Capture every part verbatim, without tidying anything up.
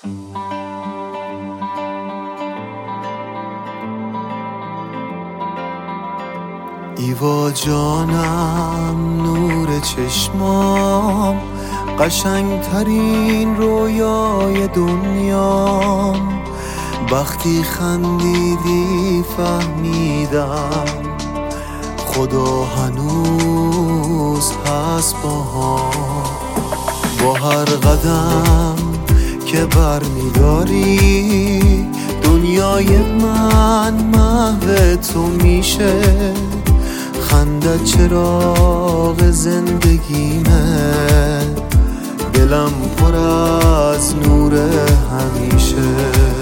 ایوا جانم نور چشمام، قشنگترین رویای دنیام. وقتی خندیدی فهمیدم خدا هنوز هست باهام. با هر قدم که بر میداری دنیای من محو تو میشه. خندت چراغ زندگیمه، دلم پر از نور همیشه.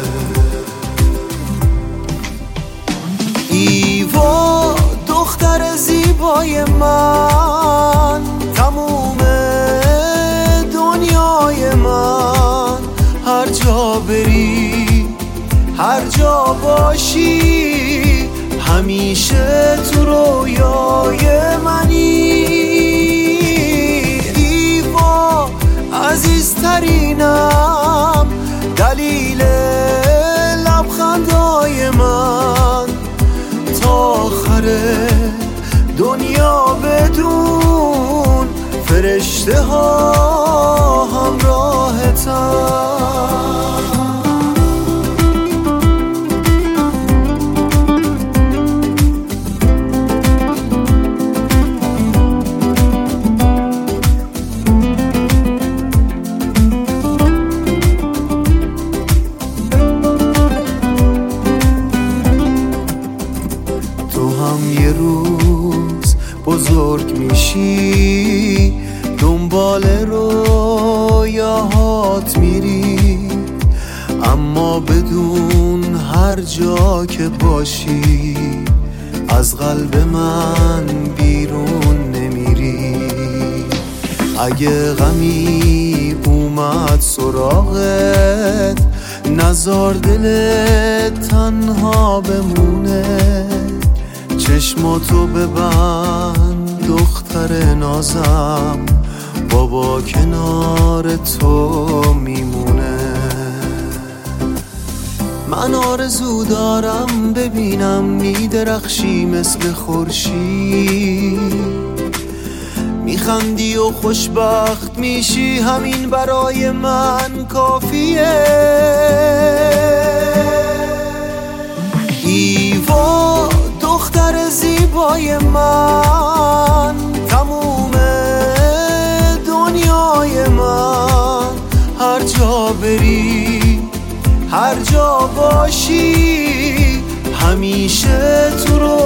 ایوا دختر زیبای من، تموم دنیای من. هر جا بری هر جا باشی همیشه تو رویای منی. ایوا عزیزترینم، دلیل لبخندای من. تا آخر دنیا بدون فرشته ها همراهتن. یه روز بزرگ میشی، دنبال رویاهات میری، اما بدون هر جا که باشی از قلب من بیرون نمیری. اگه غمی اومد سراغت نذار دلت تنها بمونه. چشماتو ببند دختر نازم، بابا کنار تو میمونه. من آرزو دارم ببینم میدرخشی مثل خورشید، میخندی و خوشبخت میشی، همین برای من کافیه. ایوا دختر زیبای من، تموم دنیای من. هر جا بری هر جا باشی همیشه تو رو